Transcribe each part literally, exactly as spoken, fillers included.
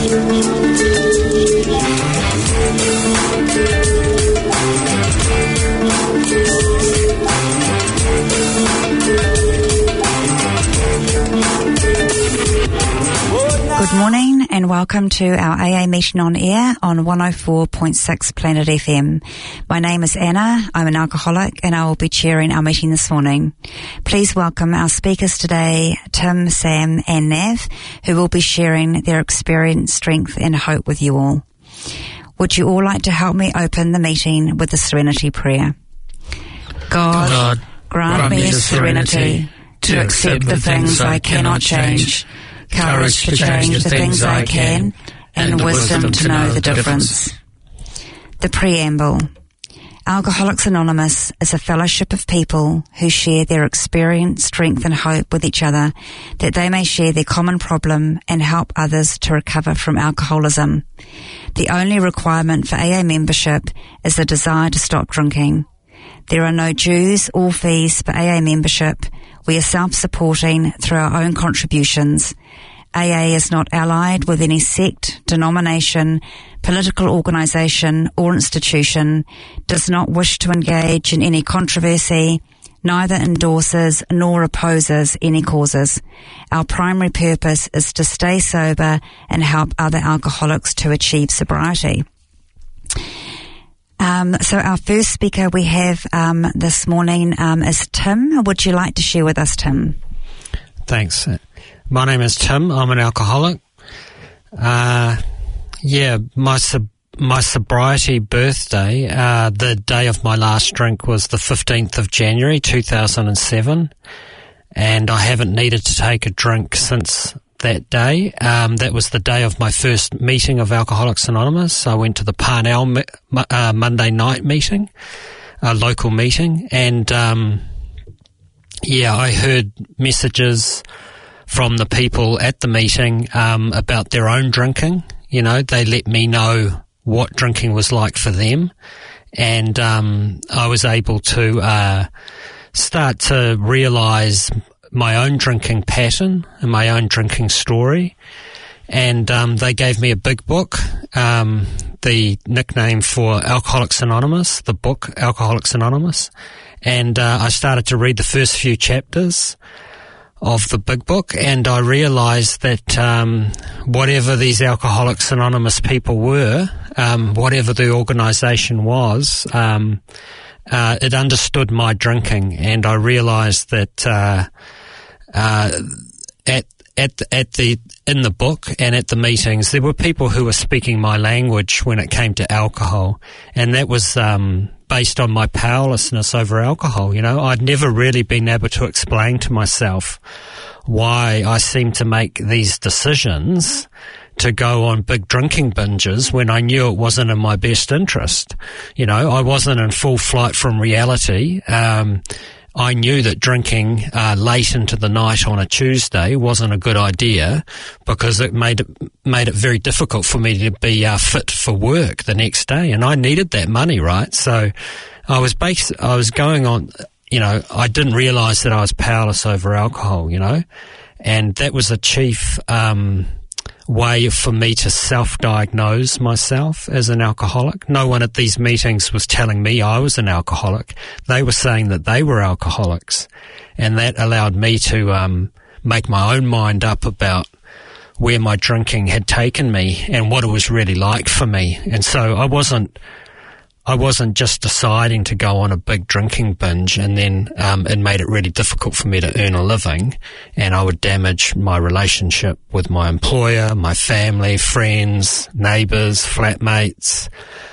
Good morning and welcome to our A A meeting on air on one oh four point six Planet F M. My name is Anna, I'm an alcoholic and I will be chairing our meeting this morning. Please welcome our speakers today, Tim, Sam and Nav, who will be sharing their experience, strength and hope with you all. Would you all like to help me open the meeting with the Serenity Prayer? God, God grant, grant me the serenity to accept the things I cannot change, courage to change the things I can, and wisdom to know the difference. The Preamble. Alcoholics Anonymous is a fellowship of people who share their experience, strength and hope with each other, that they may share their common problem and help others to recover from alcoholism. The only requirement for A A membership is the desire to stop drinking. There are no dues or fees for A A membership. We are self-supporting through our own contributions. A A is not allied with any sect, denomination, political organisation or institution, does not wish to engage in any controversy, neither endorses nor opposes any causes. Our primary purpose is to stay sober and help other alcoholics to achieve sobriety. Um, so our first speaker we have um, this morning um, is Tim. Would you like to share with us, Tim? Thanks. My name is Tim. I'm an alcoholic. Uh, yeah, my sub- my sobriety birthday, uh, the day of my last drink was the fifteenth of January two thousand seven, and I haven't needed to take a drink since that day. Um, that was the day of my first meeting of Alcoholics Anonymous. I went to the Parnell mi- uh, Monday night meeting, a local meeting, and um, yeah, I heard messages from the people at the meeting um, about their own drinking. You know, they let me know what drinking was like for them, and um, I was able to uh, start to realise my own drinking pattern and my own drinking story. And um, they gave me a big book, um, the nickname for Alcoholics Anonymous, the book Alcoholics Anonymous. And uh, I started to read the first few chapters of the big book, and I realised that um, whatever these Alcoholics Anonymous people were, um, whatever the organisation was, um, uh, it understood my drinking, and I realised that uh, uh, at at at the in the book and at the meetings there were people who were speaking my language when it came to alcohol, and that was um, based on my powerlessness over alcohol. You know, I'd never really been able to explain to myself why I seemed to make these decisions to go on big drinking binges when I knew it wasn't in my best interest. You know, I wasn't in full flight from reality. Um, I knew that drinking uh, late into the night on a Tuesday wasn't a good idea, because it made it made it very difficult for me to be uh, fit for work the next day, and I needed that money, right? So I was based, I was going on, you know, I didn't realise that I was powerless over alcohol, you know, and that was a chief um, way for me to self-diagnose myself as an alcoholic. No one at these meetings was telling me I was an alcoholic. They were saying that they were alcoholics, and that allowed me to um, make my own mind up about where my drinking had taken me and what it was really like for me. And so I wasn't I wasn't just deciding to go on a big drinking binge, and then um, it made it really difficult for me to earn a living, and I would damage my relationship with my employer, my family, friends, neighbours, flatmates,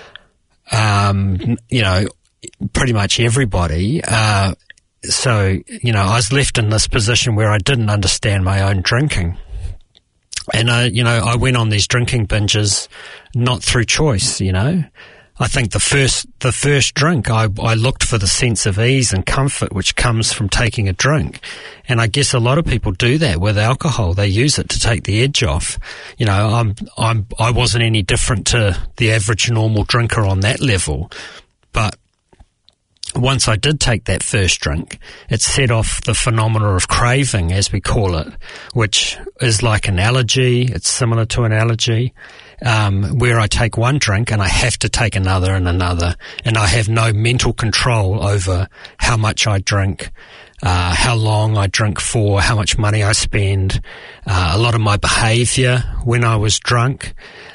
um, you know, pretty much everybody. Uh, so, you know, I was left in this position where I didn't understand my own drinking. And, I, you know, I went on these drinking binges not through choice, you know. I think the first the first drink, I, I looked for the sense of ease and comfort which comes from taking a drink. And I guess a lot of people do that with alcohol. They use it to take the edge off. You know, I'm, I'm, I wasn't any different to the average normal drinker on that level. But once I did take that first drink, it set off the phenomena of craving, as we call it, which is like an allergy. It's similar to an allergy, um, where I take one drink and I have to take another and another, and I have no mental control over how much I drink, uh, how long I drink for, how much money I spend. Uh, a lot of my behaviour when I was drunk,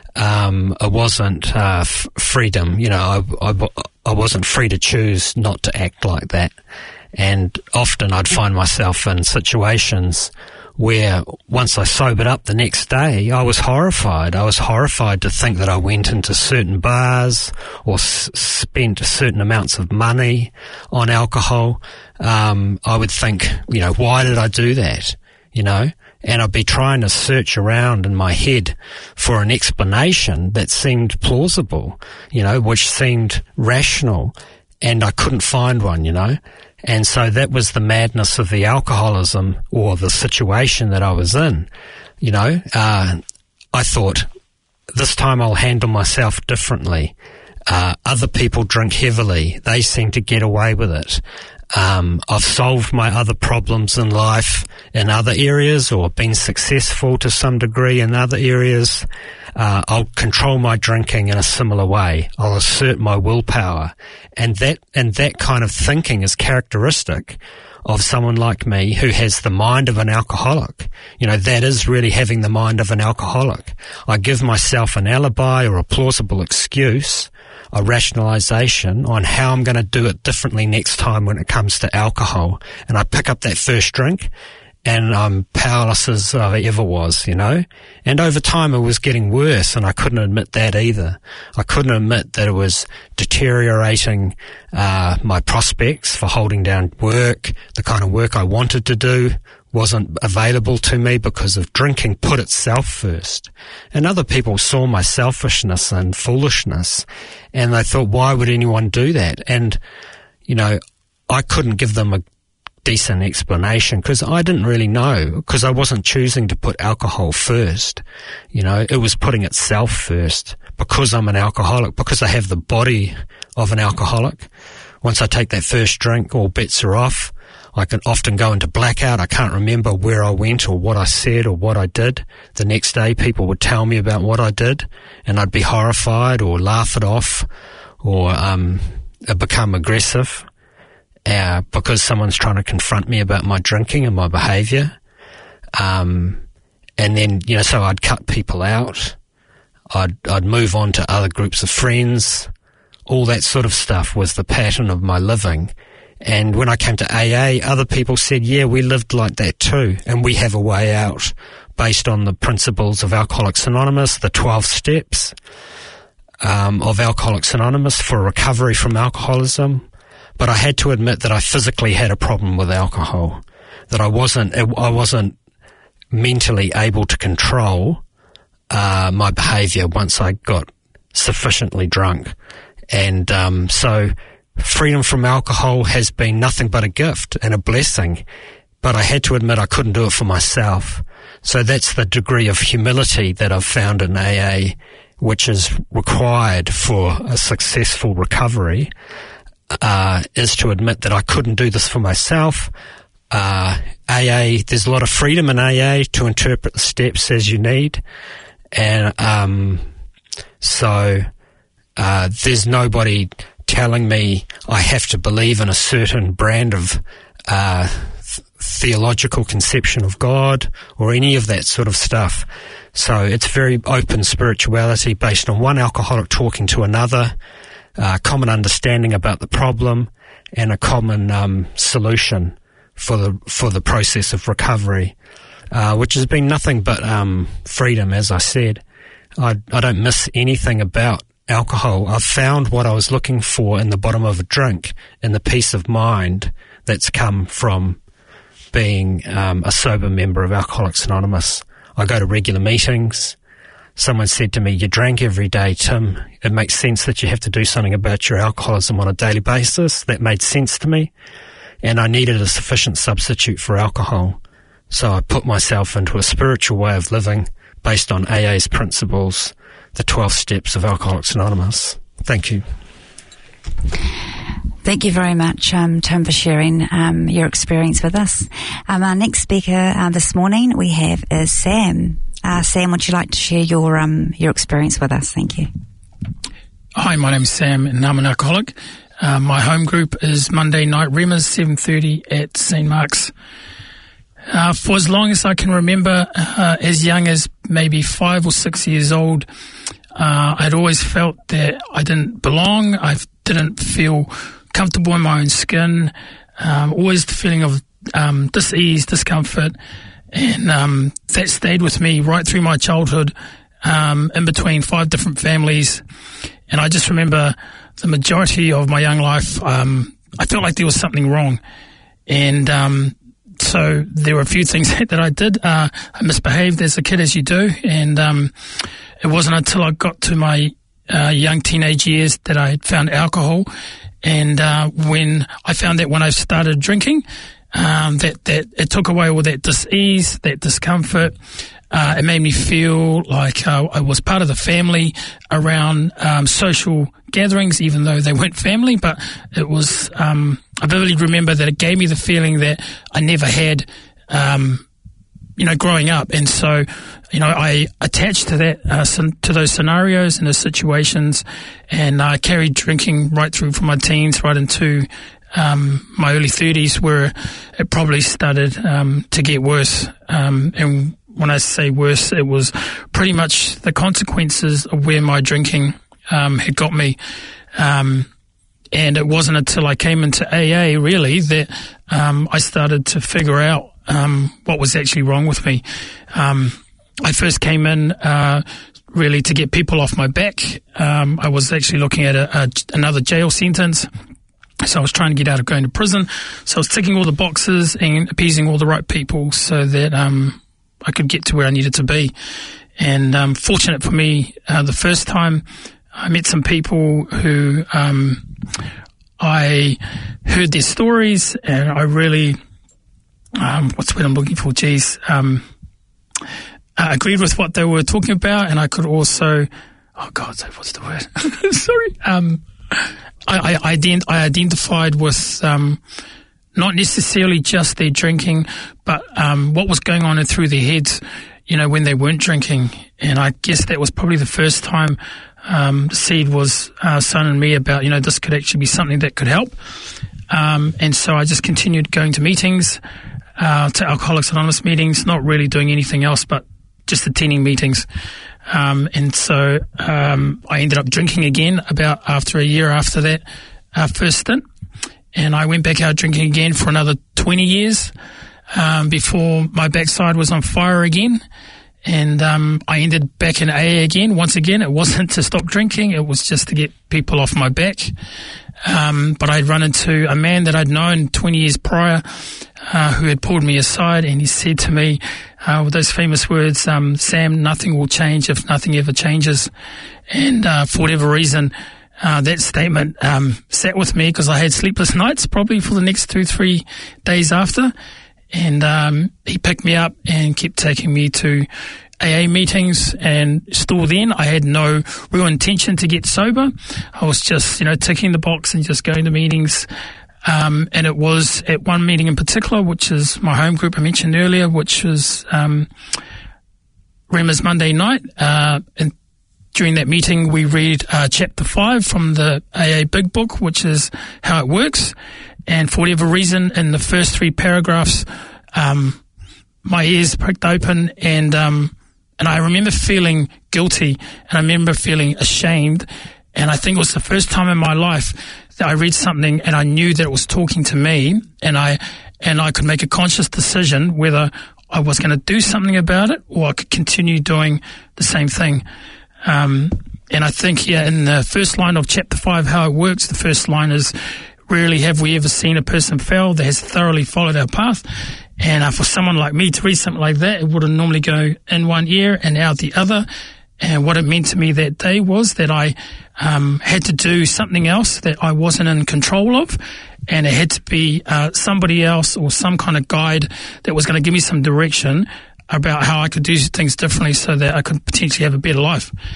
um, it wasn't uh, f- freedom. You know, I, I, I wasn't free to choose not to act like that. And often I'd find myself in situations where once I sobered up the next day, I was horrified. I was horrified to think that I went into certain bars or s- spent certain amounts of money on alcohol. Um, I would think, you know, why did I do that? You know, and I'd be trying to search around in my head for an explanation that seemed plausible, you know, which seemed rational, and I couldn't find one, you know. And so that was the madness of the alcoholism, or the situation that I was in. You know, uh, I thought, this time I'll handle myself differently. Uh, other people drink heavily. They seem to get away with it. Um, I've solved my other problems in life in other areas, or been successful to some degree in other areas. Uh, I'll control my drinking in a similar way. I'll assert my willpower. And that, and that kind of thinking is characteristic of someone like me who has the mind of an alcoholic. You know, that is really having the mind of an alcoholic. I give myself an alibi or a plausible excuse, a rationalization on how I'm going to do it differently next time when it comes to alcohol. And I pick up that first drink and I'm powerless as I ever was, you know. And over time it was getting worse, and I couldn't admit that either. I couldn't admit that it was deteriorating uh, my prospects for holding down work. The kind of work I wanted to do wasn't available to me because of drinking put itself first. And other people saw my selfishness and foolishness, and they thought, why would anyone do that? And, you know, I couldn't give them a decent explanation because I didn't really know, because I wasn't choosing to put alcohol first. You know, it was putting itself first because I'm an alcoholic, because I have the body of an alcoholic. Once I take that first drink, all bets are off. I can often go into blackout. I can't remember where I went or what I said or what I did. The next day people would tell me about what I did, and I'd be horrified or laugh it off, or um, become aggressive. Uh, because someone's trying to confront me about my drinking and my behaviour. Um, and then, you know, so I'd cut people out. I'd, I'd move on to other groups of friends. All that sort of stuff was the pattern of my living. And when I came to A A, other people said, yeah, we lived like that too, and we have a way out based on the principles of Alcoholics Anonymous, the twelve steps um, of Alcoholics Anonymous for recovery from alcoholism. But I had to admit that I physically had a problem with alcohol, that I wasn't, I wasn't mentally able to control uh, my behaviour once I got sufficiently drunk. And um, so freedom from alcohol has been nothing but a gift and a blessing, but I had to admit I couldn't do it for myself. So that's the degree of humility that I've found in A A, which is required for a successful recovery. Uh, is to admit that I couldn't do this for myself. Uh, A A, there's a lot of freedom in A A to interpret the steps as you need. And um, so uh, there's nobody telling me I have to believe in a certain brand of uh, th- theological conception of God or any of that sort of stuff. So it's very open spirituality based on one alcoholic talking to another, Uh, common understanding about the problem, and a common um, solution for the for the process of recovery, uh, which has been nothing but um, freedom, as I said. I, I don't miss anything about alcohol. I've found what I was looking for in the bottom of a drink, in the peace of mind that's come from being um, a sober member of Alcoholics Anonymous. I go to regular meetings. Someone said to me, you drank every day, Tim. It makes sense that you have to do something about your alcoholism on a daily basis. That made sense to me. And I needed a sufficient substitute for alcohol. So I put myself into a spiritual way of living based on A A's principles, the twelve steps of Alcoholics Anonymous. Thank you. Thank you very much, um, Tim, for sharing um, your experience with us. Um, our next speaker uh, this morning we have is Sam. Uh, Sam, would you like to share your um, your experience with us? Thank you. Hi, my name's Sam and I'm an alcoholic. Uh, my home group is Monday Night Remas, seven thirty at Saint Mark's. Uh, for as long as I can remember, uh, as young as maybe five or six years old, uh, I'd always felt that I didn't belong. I didn't feel comfortable in my own skin. Um, always the feeling of um, dis-ease, discomfort, and um, that stayed with me right through my childhood, um, in between five different families. And I just remember the majority of my young life, um, I felt like there was something wrong. And um, so there were a few things that I did. Uh, I misbehaved as a kid, as you do. And um, it wasn't until I got to my uh, young teenage years that I found alcohol. And uh, when I found that when I started drinking, um, that, that it took away all that dis-ease, that discomfort. Uh, it made me feel like uh, I was part of the family around um, social gatherings, even though they weren't family. But it was, um, I vividly remember that it gave me the feeling that I never had, um, you know, growing up. And so, you know, I attached to that, uh, to those scenarios and those situations, and I uh, carried drinking right through from my teens right into um, my early thirties, where it probably started um, to get worse. Um, and when I say worse, it was pretty much the consequences of where my drinking um, had got me. Um, and it wasn't until I came into A A, really, that um, I started to figure out um, what was actually wrong with me. Um, I first came in uh, really to get people off my back. Um, I was actually looking at a, a, another jail sentence. So I was trying to get out of going to prison. So I was ticking all the boxes and appeasing all the right people so that um, I could get to where I needed to be. And um, fortunate for me, uh, the first time I met some people who um, I heard their stories, and I really, um, what's the word I'm looking for? Geez, um, I agreed with what they were talking about, and I could also, oh God, what's the word? Sorry. Um, I, I, ident- I identified with um, not necessarily just their drinking, but um, what was going on through their heads, you know, when they weren't drinking. And I guess that was probably the first time um, the seed was uh, sown in me about, you know, this could actually be something that could help. Um, and so I just continued going to meetings, uh, to Alcoholics Anonymous meetings, not really doing anything else but just attending meetings. Um, and so um, I ended up drinking again about after a year after that uh, first stint. And I went back out drinking again for another twenty years um, before my backside was on fire again. And um, I ended back in A A again. Once again, it wasn't to stop drinking. It was just to get people off my back. Um, but I'd run into a man that I'd known twenty years prior uh, who had pulled me aside, and he said to me uh, with those famous words, um, Sam, nothing will change if nothing ever changes. And uh, for whatever reason, uh, that statement um, sat with me because I had sleepless nights probably for the next two, three days after. And um, he picked me up and kept taking me to A A meetings, and still then I had no real intention to get sober. I was just, you know, ticking the box and just going to meetings. Um, and it was at one meeting in particular, which is my home group I mentioned earlier, which was um, Remas Monday night. Uh, and during that meeting, we read uh, chapter five from the A A Big Book, which is How It Works. And for whatever reason, in the first three paragraphs, um, my ears pricked open, and um, and I remember feeling guilty, and I remember feeling ashamed. And I think it was the first time in my life that I read something and I knew that it was talking to me, and I and I could make a conscious decision whether I was going to do something about it or I could continue doing the same thing. Um, and I think, yeah, in the first line of chapter five, How It Works, the first line is, rarely have we ever seen a person fail that has thoroughly followed our path. And uh, for someone like me to read something like that, it would have normally go in one ear and out the other. And what it meant to me that day was that I um, had to do something else that I wasn't in control of, and it had to be uh, somebody else or some kind of guide that was going to give me some direction about how I could do things differently so that I could potentially have a better life.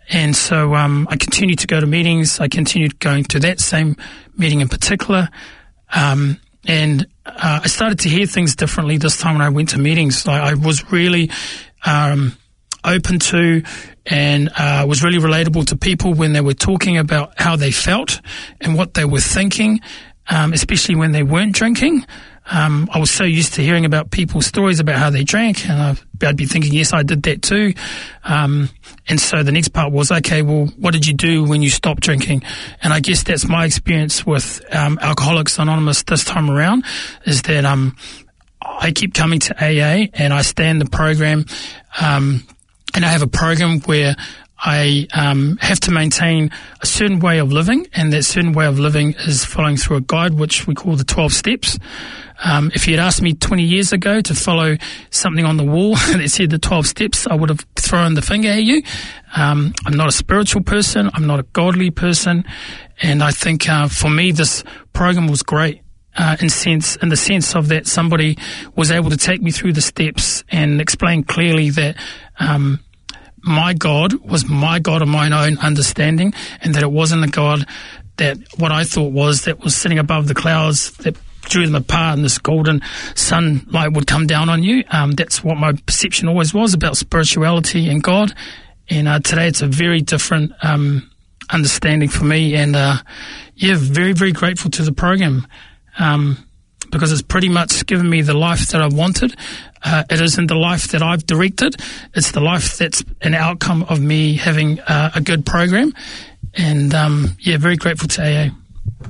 And so um, I continued to go to meetings. I continued going to that same meeting in particular. Um, and uh, I started to hear things differently this time when I went to meetings. Like I was really um, open to and uh, was really relatable to people when they were talking about how they felt and what they were thinking, um, especially when they weren't drinking. Um, I was so used to hearing about people's stories about how they drank, and I'd, I'd be thinking, yes, I did that too. Um, and so the next part was, okay, well, what did you do when you stopped drinking? And I guess that's my experience with um, Alcoholics Anonymous this time around, is that um, I keep coming to A A and I stay in the program, um, and I have a program where I um, have to maintain a certain way of living, and that certain way of living is following through a guide which we call the twelve steps. Um, if you had asked me twenty years ago to follow something on the wall that said the twelve steps, I would have thrown the finger at you. Um, I'm not a spiritual person. I'm not a godly person. And I think uh, for me, this program was great uh, in sense, in the sense of that somebody was able to take me through the steps and explain clearly that um, my God was my God of mine own understanding, and that it wasn't a God that what I thought was that was sitting above the clouds that drew them apart and this golden sunlight would come down on you. Um, that's what my perception always was about spirituality and God. And uh, today it's a very different um, understanding for me. And uh, yeah, very, very grateful to the program um, because it's pretty much given me the life that I wanted. Uh, it isn't the life that I've directed. It's the life that's an outcome of me having uh, a good program. And um, yeah, very grateful to A A.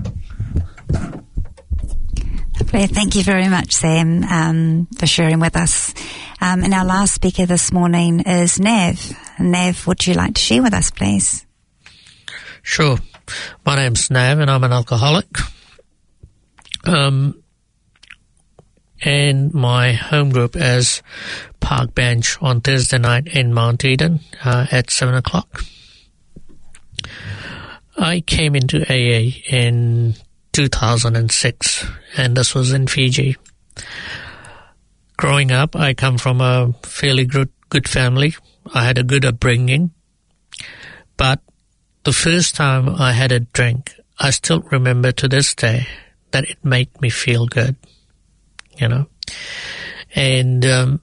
Thank you very much, Sam, um, for sharing with us. Um, and our last speaker this morning is Nav. Nav, would you like to share with us, please? Sure. My name's Nav and I'm an alcoholic. Um, and my home group is Park Bench on Thursday night in Mount Eden uh, at seven o'clock. I came into A A in two thousand six, and this was in Fiji. Growing up, I come from a fairly good, good family. I had a good upbringing. But the first time I had a drink, I still remember to this day that it made me feel good, you know. And um,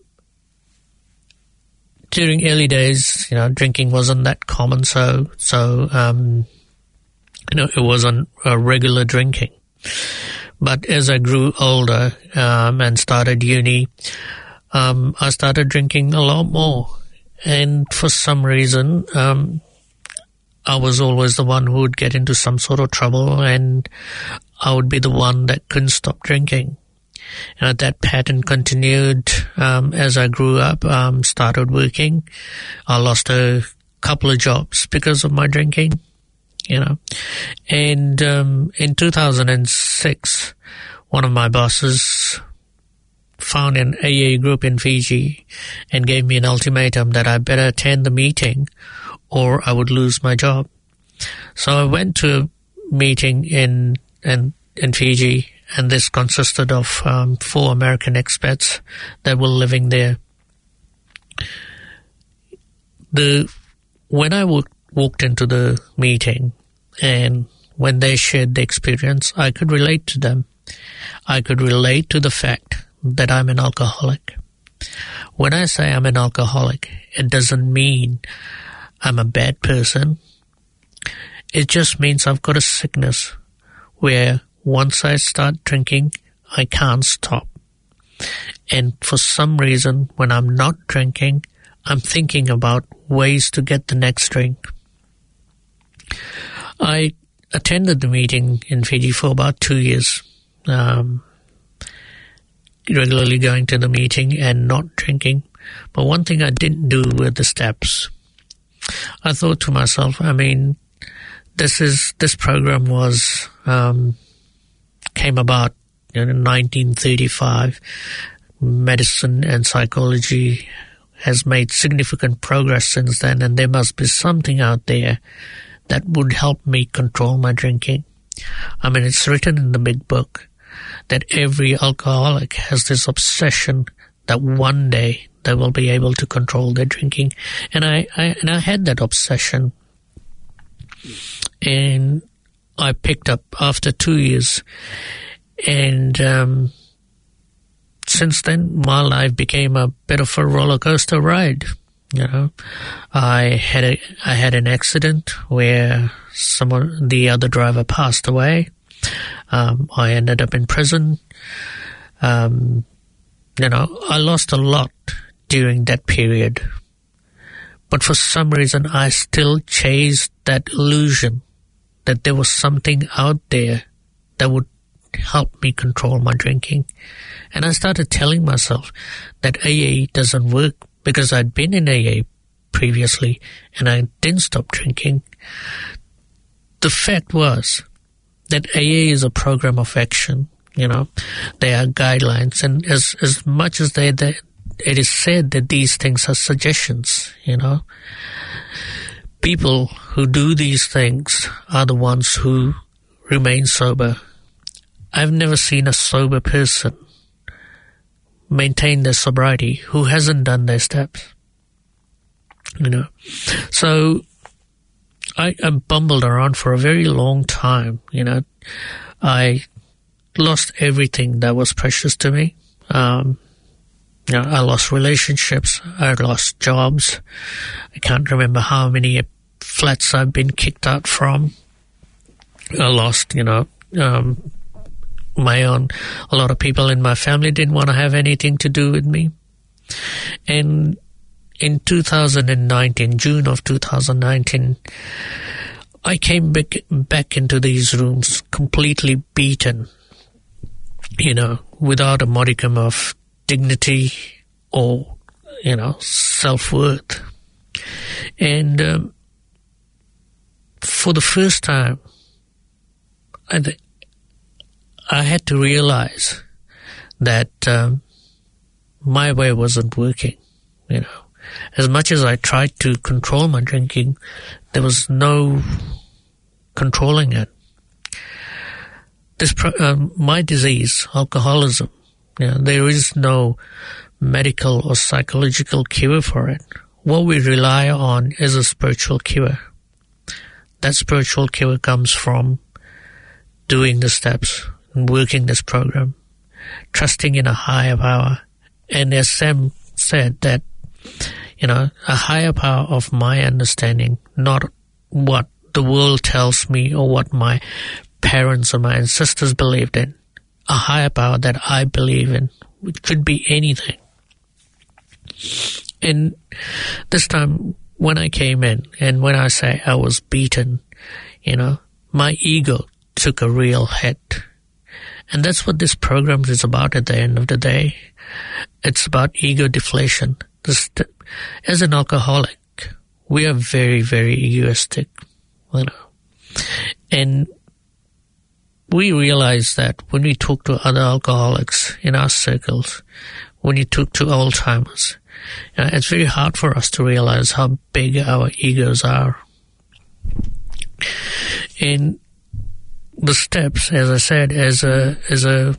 during early days, you know, drinking wasn't that common, so, so um, you know, it wasn't a regular drinking. But as I grew older um, and started uni, um, I started drinking a lot more. And for some reason, um, I was always the one who would get into some sort of trouble, and I would be the one that couldn't stop drinking. And that pattern continued um, as I grew up, um, started working. I lost a couple of jobs because of my drinking. You know, and um, in two thousand six, one of my bosses found an A A group in Fiji and gave me an ultimatum that I better attend the meeting or I would lose my job. So I went to a meeting in in, in Fiji, and this consisted of um, four American expats that were living there. The when I w- walked into the meeting, and when they shared the experience, I could relate to them. I could relate to the fact that I'm an alcoholic. When I say I'm an alcoholic, it doesn't mean I'm a bad person. It just means I've got a sickness where once I start drinking, I can't stop. And for some reason, when I'm not drinking, I'm thinking about ways to get the next drink. I attended the meeting in Fiji for about two years, um, regularly going to the meeting and not drinking. But one thing I didn't do were the steps. I thought to myself, I mean, this is this program was um, came about in nineteen thirty-five. Medicine and psychology has made significant progress since then, and there must be something out there that would help me control my drinking. I mean, it's written in the big book that every alcoholic has this obsession that one day they will be able to control their drinking. And I, I and I had that obsession and I picked up after two years. And um, since then, my life became a bit of a roller coaster ride. You know, I had a I had an accident where someone, the other driver, passed away. Um, I ended up in prison. Um, you know, I lost a lot during that period. But for some reason, I still chased that illusion that there was something out there that would help me control my drinking. And I started telling myself that A A doesn't work because I'd been in A A previously and I didn't stop drinking. The fact was that A A is a program of action. You know, there are guidelines, and as as much as they, they it is said that these things are suggestions, you know, people who do these things are the ones who remain sober. I've never seen a sober person maintain their sobriety who hasn't done their steps, you know. So I, I bumbled around for a very long time, you know. I lost everything that was precious to me. Um, you know, I lost relationships. I lost jobs. I can't remember how many flats I've been kicked out from. I lost, you know, um, my own. A lot of people in my family didn't want to have anything to do with me. And in two thousand nineteen, June of two thousand nineteen, I came back, back into these rooms completely beaten, you know, without a modicum of dignity or, you know, self-worth. And um, for the first time, I, th- I had to realize that um, my way wasn't working, you know. As much as I tried to control my drinking, there was no controlling it. This, um, my disease, alcoholism, you know, there is no medical or psychological cure for it. What we rely on is a spiritual cure. That spiritual cure comes from doing the steps and working this program, trusting in a higher power. And as Sam said, that, you know, a higher power of my understanding, not what the world tells me or what my parents or my ancestors believed in, a higher power that I believe in, which could be anything. And this time when I came in, and when I say I was beaten, you know, my ego took a real hit. And that's what this program is about at the end of the day. It's about ego deflation. This, as an alcoholic, we are very, very egoistic, you know. And we realize that when we talk to other alcoholics in our circles, when you talk to old timers, you know, it's very hard for us to realize how big our egos are. And the steps, as I said, as a, as a,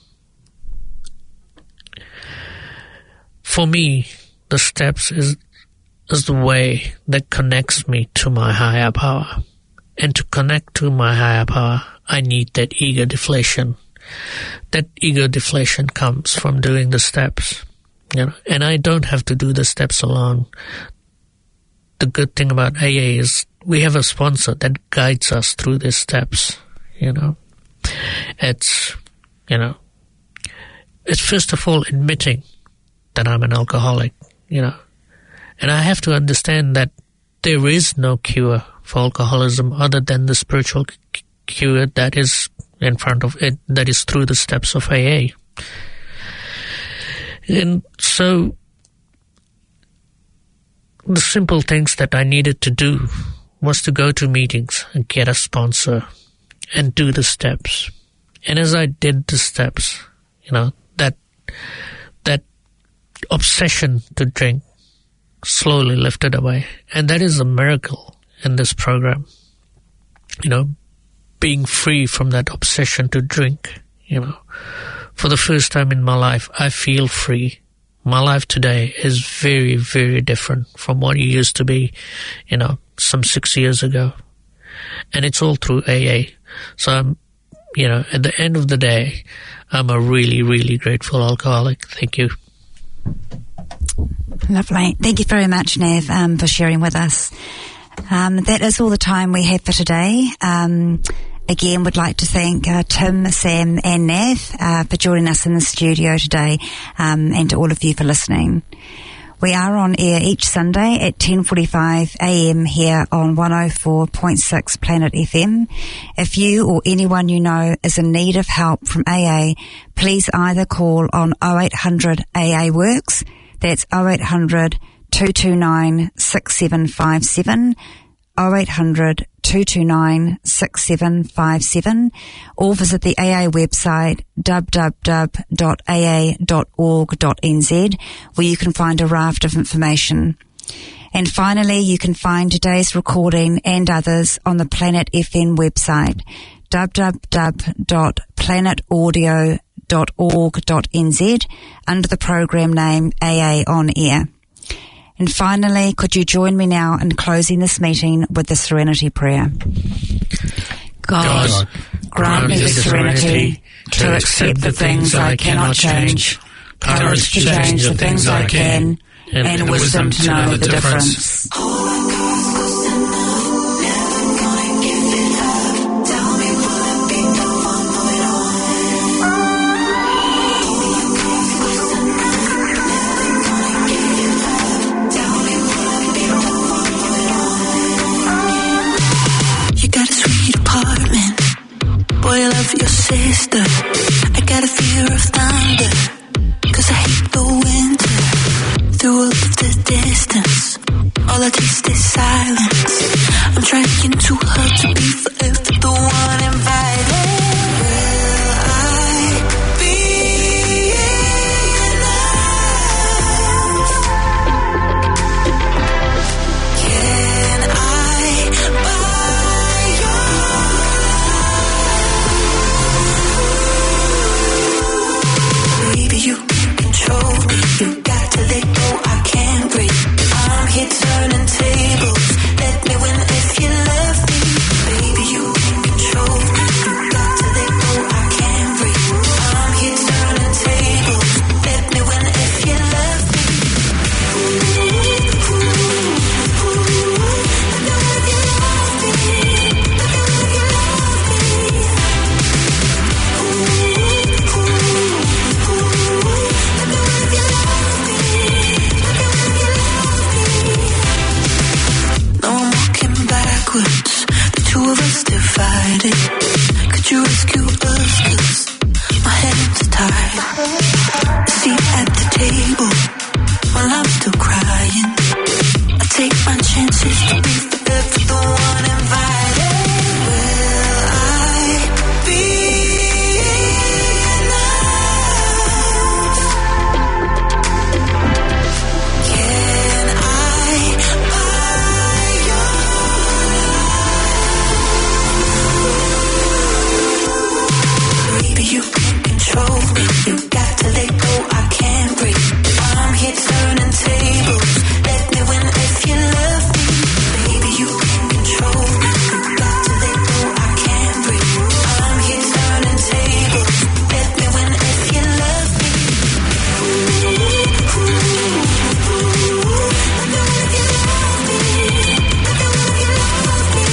for me, the steps is, is the way that connects me to my higher power. And to connect to my higher power, I need that ego deflation. That ego deflation comes from doing the steps, you know. And I don't have to do the steps alone. The good thing about A A is we have a sponsor that guides us through these steps, you know. It's, you know, it's first of all admitting that I'm an alcoholic, you know. And I have to understand that there is no cure for alcoholism other than the spiritual cure that is in front of it, that is through the steps of A A. And so the simple things that I needed to do was to go to meetings and get a sponsor and do the steps. And as I did the steps, you know, that that obsession to drink slowly lifted away. And that is a miracle in this program, you know, being free from that obsession to drink, you know. For the first time in my life, I feel free. My life today is very, very different from what it used to be, you know, some six years ago. and it's all through A A. So I'm, you know, at the end of the day, I'm a really, really grateful alcoholic. Thank you. Lovely. Thank you very much, Nav, um, for sharing with us. Um, that is all the time we have for today. Um, again, would like to thank uh, Tim, Sam and Nav uh, for joining us in the studio today, um, and to all of you for listening. We are on air each Sunday at ten forty-five a m here on one oh four point six Planet F M. If you or anyone you know is in need of help from A A, please either call on oh eight hundred A A Works, that's oh eight hundred, two two nine, six seven five seven, oh eight hundred, two two nine, six seven five seven, or visit the A A website w w w dot a a dot org dot n z, where you can find a raft of information. And finally, you can find today's recording and others on the Planet F M website w w w dot planet audio dot org dot n z under the program name A A On Air. And finally, could you join me now in closing this meeting with the Serenity Prayer? God, God grant me the serenity to accept the things I cannot change, courage to change the things I can, and, and wisdom to know the difference. Boy, I love your sister. I got a fear of thunder, 'cause I hate the winter. Through all of the distance, all I taste is silence. I'm trying too hard to be forever the one invited. Will I be enough? Can I buy your baby, you can control me. You got to let go, I can't breathe. I'm here turning tables. Let me win if you love me. Baby, you can control me. You got to let go, I can't breathe. I'm here turning tables. Let me win if you love me. Ooh, ooh, ooh. Let me win if you love me. Let me win if you love me. Ooh, ooh, ooh. The two of us divided. Could you rescue us? 'Cause my hands are tied. A seat at the table while I'm still crying. I take my chances to be forever the one invited. Will I be enough? Can I buy your baby, you can control me. You got to let go, I can't breathe. I'm here turning tables. Let me win if you love me. Baby, you can control me. You got to let go, I can't breathe. I'm here turning tables. Let me win if you love me. Ooh, ooh, ooh. Let me win if you love me. Let me win if you love me.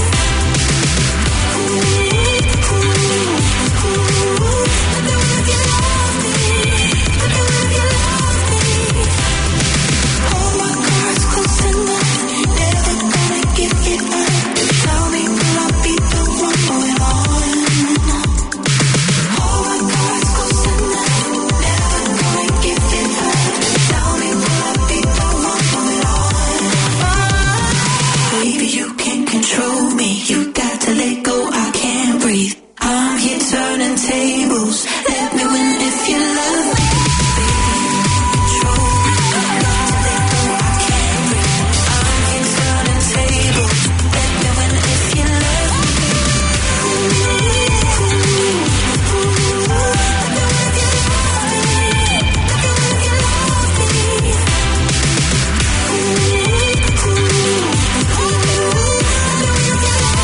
Ooh, ooh, ooh. Let me win if you love me. Let me win if you love me. Hold my cards close enough, never gonna give it up. Tell me, will I be the one going on? Hold my cards close enough, never gonna give it up. Tell me, will I be the one going on? Baby, you can control me. You